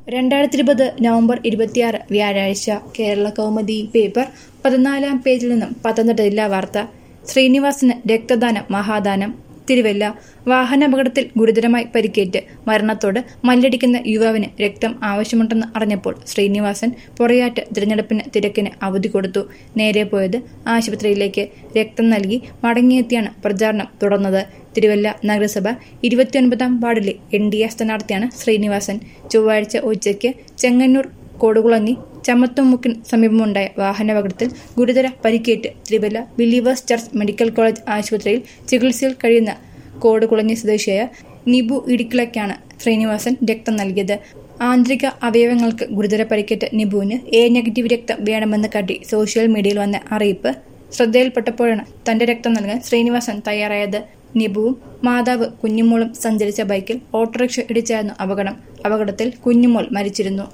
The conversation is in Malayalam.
2020 നവംബർ 26 വ്യാഴാഴ്ച കേരള കൗമുദി പേപ്പർ 14-ാം പേജിൽ നിന്നും പത്തനംതിട്ട ജില്ലാ വാർത്ത. ശ്രീനിവാസന് രക്തദാനം മഹാദാനം. തിരുവല്ല. വാഹനാപകടത്തിൽ ഗുരുതരമായി പരിക്കേറ്റ് മരണത്തോട് മല്ലടിക്കുന്ന യുവാവിന് രക്തം ആവശ്യമുണ്ടെന്ന് അറിഞ്ഞപ്പോൾ ശ്രീനിവാസൻ പൊറയാറ്റ് തിരഞ്ഞെടുപ്പിന് തിരക്കിന് അവധി കൊടുത്തു. നേരെ പോയത് ആശുപത്രിയിലേക്ക്. രക്തം നൽകി മടങ്ങിയെത്തിയാണ് പ്രചാരണം തുടർന്നത്. തിരുവല്ല നഗരസഭ 29-ാം വാർഡിലെ NDA സ്ഥാനാർത്ഥിയാണ് ശ്രീനിവാസൻ. ചൊവ്വാഴ്ച ഉച്ചയ്ക്ക് ചെങ്ങന്നൂർ കോടുകുളങ്ങി ചമത്തുമുക്കിന് സമീപമുണ്ടായ വാഹനാപകടത്തിൽ ഗുരുതര പരിക്കേറ്റ് Thiruvalla Believers Church Medical College ആശുപത്രിയിൽ ചികിത്സയിൽ കഴിയുന്ന കോടുകുളങ്ങി സ്വദേശിയായ നിബു ഇടിക്കിളയ്ക്കാണ് ശ്രീനിവാസൻ രക്തം നൽകിയത്. ആന്തരിക അവയവങ്ങൾക്ക് ഗുരുതര പരിക്കേറ്റ നിബുവിന് A- രക്തം വേണമെന്ന് കാട്ടി സോഷ്യൽ മീഡിയയിൽ വന്ന അറിയിപ്പ് ശ്രദ്ധയിൽപ്പെട്ടപ്പോഴാണ് തന്റെ രക്തം നൽകാൻ ശ്രീനിവാസൻ തയ്യാറായത്. നിബുവും മാതാവ് കുഞ്ഞുമോളും സഞ്ചരിച്ച ബൈക്കിൽ ഓട്ടോറിക്ഷ ഇടിച്ചായിരുന്നു അപകടത്തിൽ കുഞ്ഞുമോൾ മരിച്ചിരുന്നു.